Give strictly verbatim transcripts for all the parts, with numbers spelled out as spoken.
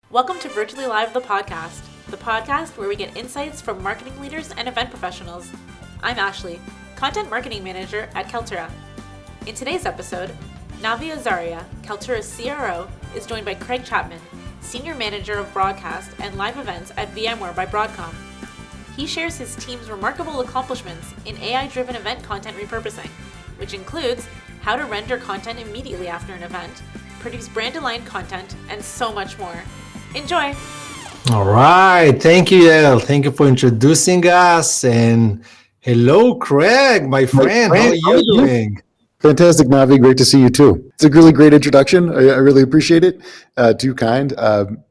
Welcome to Virtually Live, the podcast, the podcast where we get insights from marketing leaders and event professionals. I'm Ashley, Content Marketing Manager at Kaltura. In today's episode, Navi Azaria, Kaltura's C R O, is joined by Craig Chapman, Senior Manager of Broadcast and Live Events at VMware by Broadcom. He shares his team's remarkable accomplishments in A I-driven event content repurposing, which includes how to render content immediately after an event, produce brand-aligned content, and so much more. Enjoy! All right. Thank you, Yael. Thank you for introducing us. And hello, Craig, my friend. How are you doing? Fantastic, Navi. Great to see you too. It's a really great introduction. I, I really appreciate it. Uh, too kind. Um,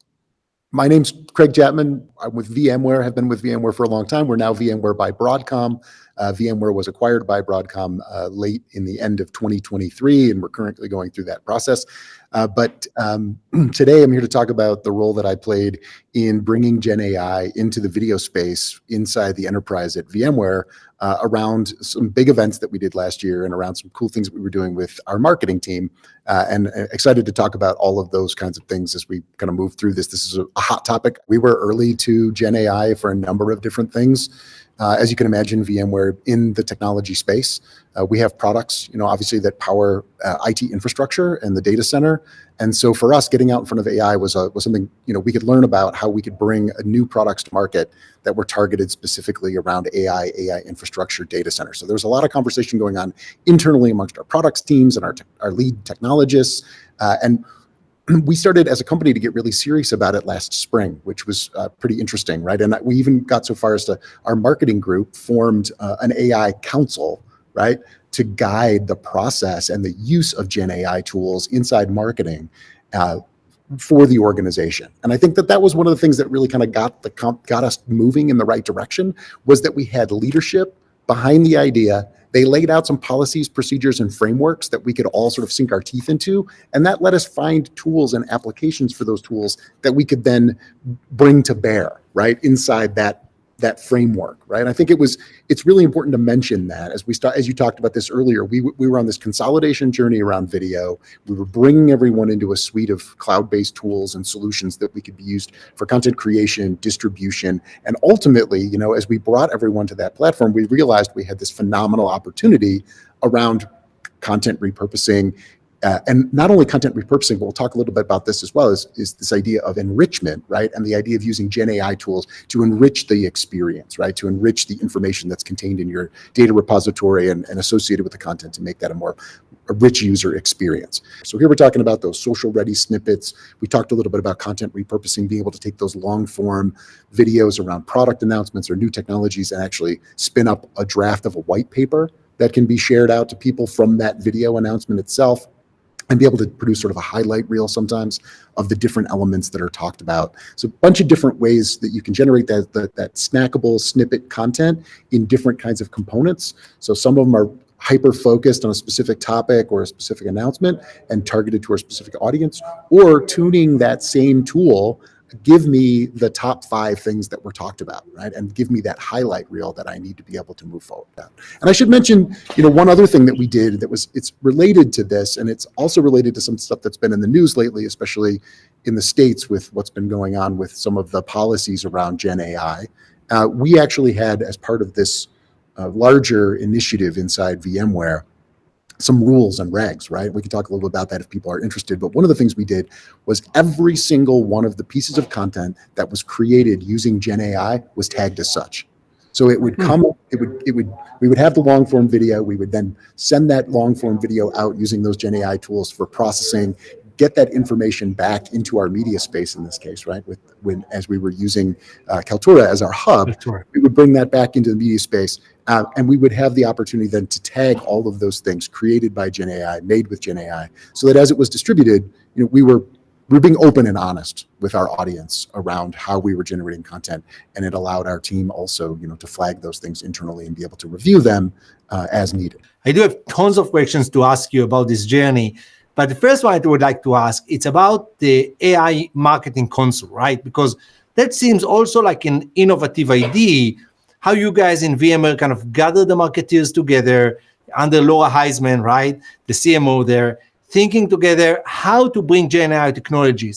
my name's Craig Chapman. I'm with VMware. Have been with VMware for a long time. We're now VMware by Broadcom. Uh, VMware was acquired by Broadcom uh, late in the end of twenty twenty-three, and we're currently going through that process. Uh, but um, today I'm here to talk about the role that I played in bringing Gen A I into the video space inside the enterprise at VMware uh, around some big events that we did last year and around some cool things that we were doing with our marketing team. Uh, and uh, excited to talk about all of those kinds of things as we kind of move through this. This is a, a hot topic. We were early to Gen A I for a number of different things. Uh, as you can imagine, VMware in the technology space, uh, we have products, you know, obviously that power uh, I T infrastructure and the data center. And so for us, getting out in front of A I was a, was something, you know, we could learn about how we could bring a new products to market that were targeted specifically around A I, A I infrastructure, data center. So there was a lot of conversation going on internally amongst our products teams and our, te- our lead technologists. Uh, and we started as a company to get really serious about it last spring, which was uh, pretty interesting, right? And we even got so far as to our marketing group formed uh, an A I council, right, to guide the process and the use of Gen A I tools inside marketing uh, for the organization. And I think that that was one of the things that really kind of got the comp- got us moving in the right direction, was that we had leadership behind the idea. They laid out some policies, procedures, and frameworks that we could all sort of sink our teeth into. And that let us find tools and applications for those tools that we could then bring to bear, right, inside that, that framework, right? And I think it was, it's really important to mention that as we start, as you talked about this earlier, we, we were on this consolidation journey around video. We were bringing everyone into a suite of cloud-based tools and solutions that we could be used for content creation, distribution, and ultimately, you know, as we brought everyone to that platform, we realized we had this phenomenal opportunity around content repurposing. Uh, and not only content repurposing, but we'll talk a little bit about this as well, is, is this idea of enrichment, right? And the idea of using Gen A I tools to enrich the experience, right? To enrich the information that's contained in your data repository and, and associated with the content to make that a more a rich user experience. So here we're talking about those social ready snippets. We talked a little bit about content repurposing, being able to take those long form videos around product announcements or new technologies and actually spin up a draft of a white paper that can be shared out to people from that video announcement itself, and be able to produce sort of a highlight reel sometimes of the different elements that are talked about. So a bunch of different ways that you can generate that, that, that snackable snippet content in different kinds of components. So some of them are hyper-focused on a specific topic or a specific announcement and targeted to a specific audience, or tuning that same tool, give me the top five things that were talked about, right? And give me that highlight reel that I need to be able to move forward. And I should mention, you know, one other thing that we did that was, it's related to this, and it's also related to some stuff that's been in the news lately, especially in the States with what's been going on with some of the policies around Gen A I. Uh, we actually had, as part of this uh, larger initiative inside VMware, some rules and regs, right? We can talk a little bit about that if people are interested. But one of the things we did was every single one of the pieces of content that was created using Gen A I was tagged as such. So it would come, it would, it would, we would have the long form video. We would then send that long form video out using those Gen A I tools for processing, get that information back into our media space in this case, right? With when, as we were using uh, Kaltura as our hub, right, we would bring that back into the media space. Uh, and we would have the opportunity then to tag all of those things created by Gen A I, made with Gen A I, so that as it was distributed, you know, we were we were being open and honest with our audience around how we were generating content, and it allowed our team also, you know, to flag those things internally and be able to review them uh, as needed. I do have tons of questions to ask you about this journey, but the first one I would like to ask, it's about the A I marketing console, right? Because that seems also like an innovative idea. How you guys in VMware kind of gather the marketeers together under Laura Heisman, right? The C M O there, thinking together how to bring Gen A I technologies.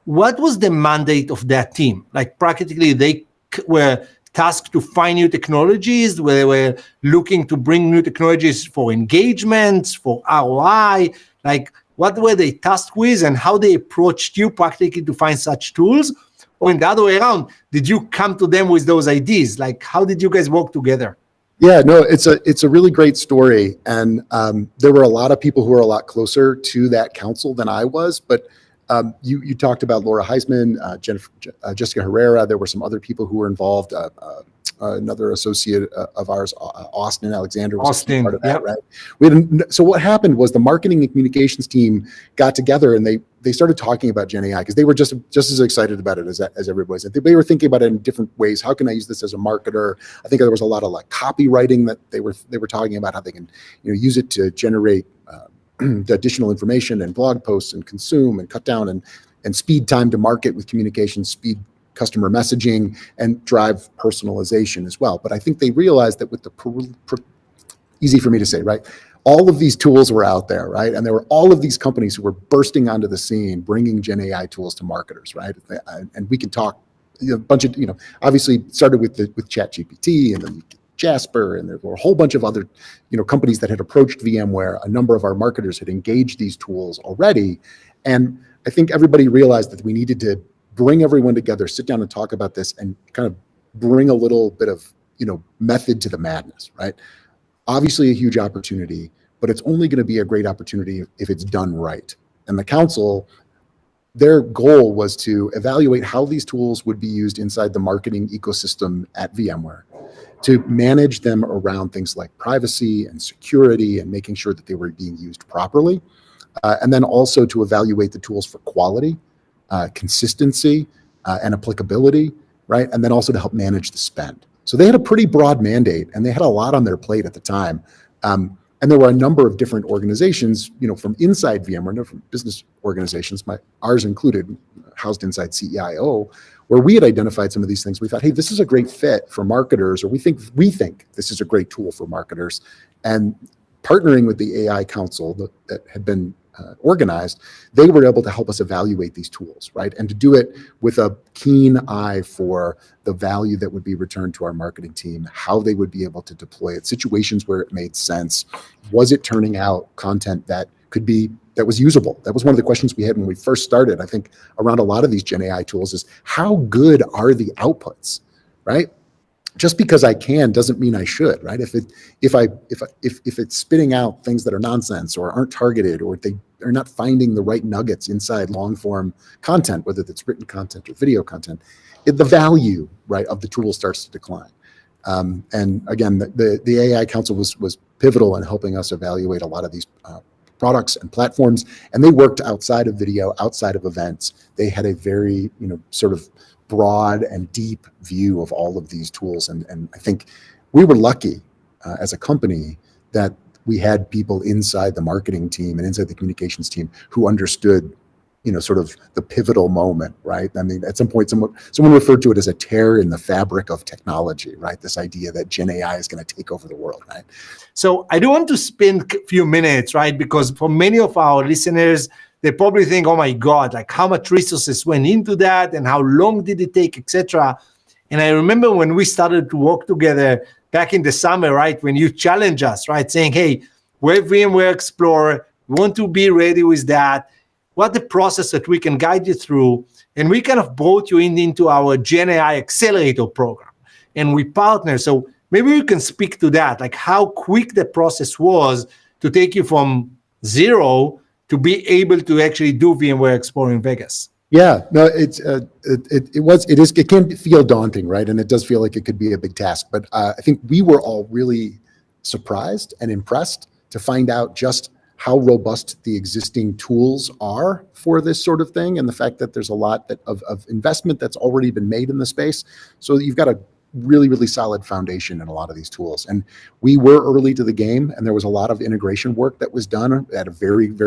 what was the mandate of that team? Like practically they c- were tasked to find new technologies, where they were looking to bring new technologies for engagements, for R O I, like what were they tasked with and how they approached you practically to find such tools? Or in the other way around, did you come to them with those ideas? Like, how did you guys work together? Yeah, no, it's a it's a really great story, and um, there were a lot of people who were a lot closer to that council than I was. But um, you you talked about Laura Heisman, uh, Jennifer, uh, Jessica Herrera. There were some other people who were involved. Uh, uh, uh, another associate uh, of ours, uh, Austin Alexander, was Austin, part of that, yep. right? We had, so what happened was the marketing and communications team got together and they they started talking about Gen A I because they were just just as excited about it as as everybody was. They were thinking about it in different ways. How can I use this as a marketer? I think there was a lot of like copywriting that they were they were talking about how they can you know use it to generate uh, additional information and blog posts and consume and cut down and and speed time to market with communication, speed customer messaging, and drive personalization as well. But I think they realized that with the per, per, easy for me to say, right? All of these tools were out there, right? And there were all of these companies who were bursting onto the scene, bringing Gen A I tools to marketers, right? And we can talk you know, a bunch of, you know, obviously started with the, with ChatGPT and then Jasper, and there were a whole bunch of other, you know, companies that had approached VMware. A number of our marketers had engaged these tools already. And I think everybody realized that we needed to bring everyone together, sit down and talk about this and kind of bring a little bit of, you know, method to the madness, right? Obviously a huge opportunity, but it's only going to be a great opportunity if it's done right. And the council, their goal was to evaluate how these tools would be used inside the marketing ecosystem at VMware, to manage them around things like privacy and security and making sure that they were being used properly. Uh, and then also to evaluate the tools for quality, uh, consistency, uh, and applicability, right? And then also to help manage the spend. So they had a pretty broad mandate and they had a lot on their plate at the time. Um, and there were a number of different organizations, you know, from inside VMware, no, from business organizations, my ours included, housed inside C E I O, where we had identified some of these things. We thought, hey, this is a great fit for marketers, or we think we think this is a great tool for marketers. And partnering with the A I Council that, that had been uh, organized, they were able to help us evaluate these tools, right? And to do it with a keen eye for the value that would be returned to our marketing team, how they would be able to deploy it, situations where it made sense. Was it turning out content that could be, that was usable? That was one of the questions we had when we first started, I think, around a lot of these Gen A I tools is how good are the outputs, right? Just because I can doesn't mean I should, right? If it, if I, if, if, if it's spitting out things that are nonsense or aren't targeted, or they are not finding the right nuggets inside long form content, whether it's written content or video content, it, the value, right, of the tool starts to decline. Um, and again, the, the, the A I Council was, was pivotal in helping us evaluate a lot of these uh, products and platforms, and they worked outside of video, outside of events. They had a very, you know, sort of broad and deep view of all of these tools. And, and I think we were lucky uh, as a company that we had people inside the marketing team and inside the communications team who understood, you know, sort of the pivotal moment, right? I mean, at some point, someone someone referred to it as a tear in the fabric of technology, right? This idea that Gen A I is going to take over the world, right? So I do want to spend a few minutes, right? Because for many of our listeners, they probably think, oh my God, like how much resources went into that and how long did it take, et cetera. And I remember when we started to work together back in the summer, right? When you challenged us, right? Saying, hey, we're VMware Explorer, we want to be ready with that. What the process that we can guide you through. And we kind of brought you in into our Gen A I Accelerator program. And we partner. So maybe you can speak to that, like how quick the process was to take you from zero to be able to actually do VMware Explorer in Vegas. Yeah, no, it's uh, it, it it was it is it can feel daunting, right? And it does feel like it could be a big task. But uh, I think we were all really surprised and impressed to find out just how robust the existing tools are for this sort of thing, and the fact that there's a lot that of, of investment that's already been made in the space. So you've got a really, really solid foundation in a lot of these tools. And we were early to the game, and there was a lot of integration work that was done at a very, very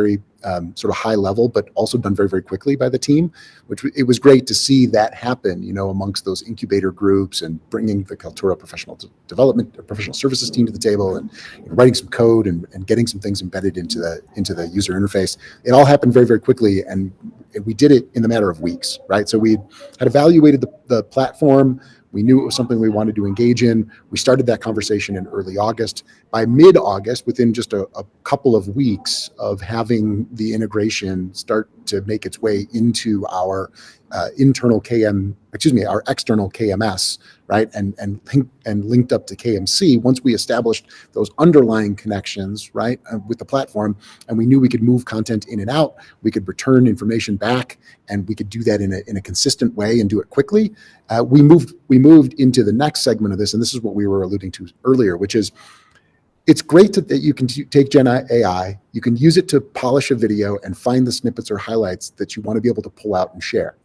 um, sort of high level, but also done very, very quickly by the team, which w- it was great to see that happen, you know, amongst those incubator groups and bringing the Kaltura professional d- development, or professional services team to the table and you know, writing some code and, and getting some things embedded into the into the user interface. It all happened very, very quickly, and we did it in the matter of weeks, right? So we had evaluated the, the platform. We knew it was something we wanted to engage in. We started that conversation in early August. By mid-August, within just a, a couple of weeks of having the integration start to make its way into our uh, internal K M, excuse me, our external K M S, right, and and link, and linked up to K M C. Once we established those underlying connections, right, uh, with the platform, and we knew we could move content in and out, we could return information back, and we could do that in a in a consistent way and do it quickly. Uh, we moved we moved into the next segment of this, and this is what we were alluding to earlier, which is it's great to, that you can t- take Gen A I, you can use it to polish a video and find the snippets or highlights that you want to be able to pull out and share.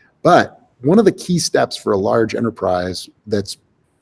But one of the key steps for a large enterprise that's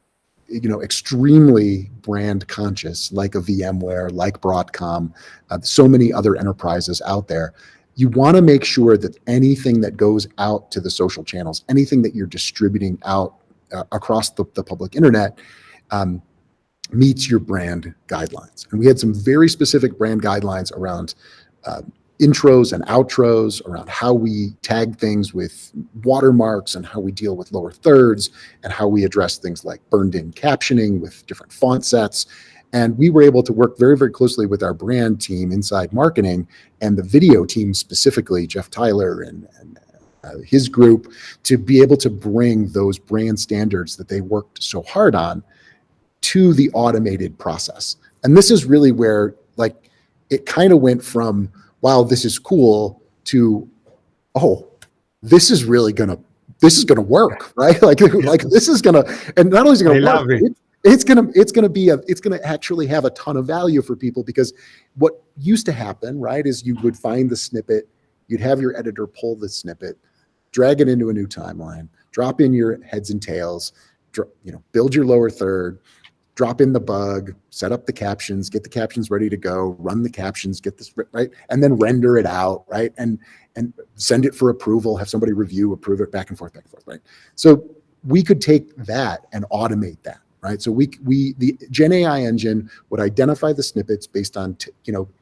you know extremely brand conscious, like a VMware, like Broadcom, uh, so many other enterprises out there, you want to make sure that anything that goes out to the social channels, anything that you're distributing out uh, across the, the public internet, um, meets your brand guidelines. And we had some very specific brand guidelines around uh, intros and outros, around how we tag things with watermarks and how we deal with lower thirds and how we address things like burned in captioning with different font sets. And we were able to work very, very closely with our brand team inside marketing and the video team specifically, Jeff Tyler and, and uh, his group, to be able to bring those brand standards that they worked so hard on to the automated process. And this is really where like it kind of went from, wow, this is cool, to, oh, this is really gonna, this is gonna work, right? Like, like this is gonna, and not only is it gonna I work, love it. it, it's gonna, it's gonna be a, it's gonna actually have a ton of value for people, because what used to happen, right, is you would find the snippet, you'd have your editor pull the snippet, drag it into a new timeline, drop in your heads and tails, dr- you know, build your lower third, drop in the bug, set up the captions, get the captions ready to go, run the captions, get this right, and then render it out, right, and and send it for approval, have somebody review, approve it, back and forth, back and forth, right? So we could take that and automate that, right? So we we the Gen A I engine would identify the snippets based on t- you know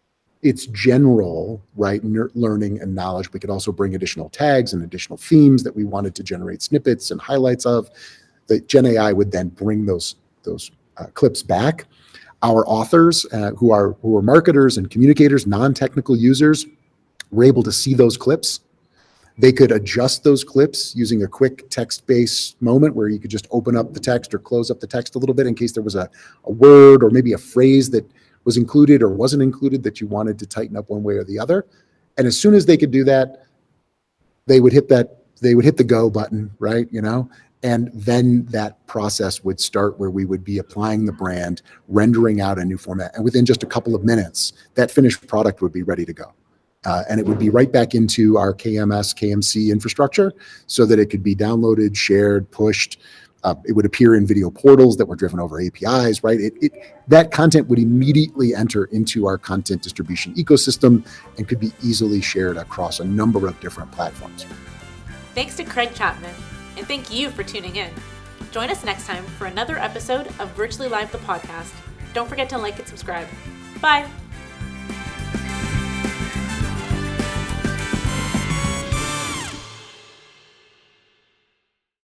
its general right ner- learning and knowledge. We could also bring additional tags and additional themes that we wanted to generate snippets and highlights of. The Gen A I would then bring those those uh, clips back. Our authors, uh, who are who are marketers and communicators, non-technical users, were able to see those clips. They could adjust those clips using a quick text-based moment where you could just open up the text or close up the text a little bit in case there was a, a word or maybe a phrase that was included or wasn't included that you wanted to tighten up one way or the other. And as soon as they could do that, they would hit that, they would hit the go button, right? You know, and then that process would start where we would be applying the brand, rendering out a new format. And within just a couple of minutes, that finished product would be ready to go. Uh, and it would be right back into our K M S, K M C infrastructure so that it could be downloaded, shared, pushed. Uh, it would appear in video portals that were driven over A P Is, right? It, it, that content would immediately enter into our content distribution ecosystem and could be easily shared across a number of different platforms. Thanks to Craig Chapman, and thank you for tuning in. Join us next time for another episode of Virtually Live the podcast. Don't forget to like and subscribe. Bye!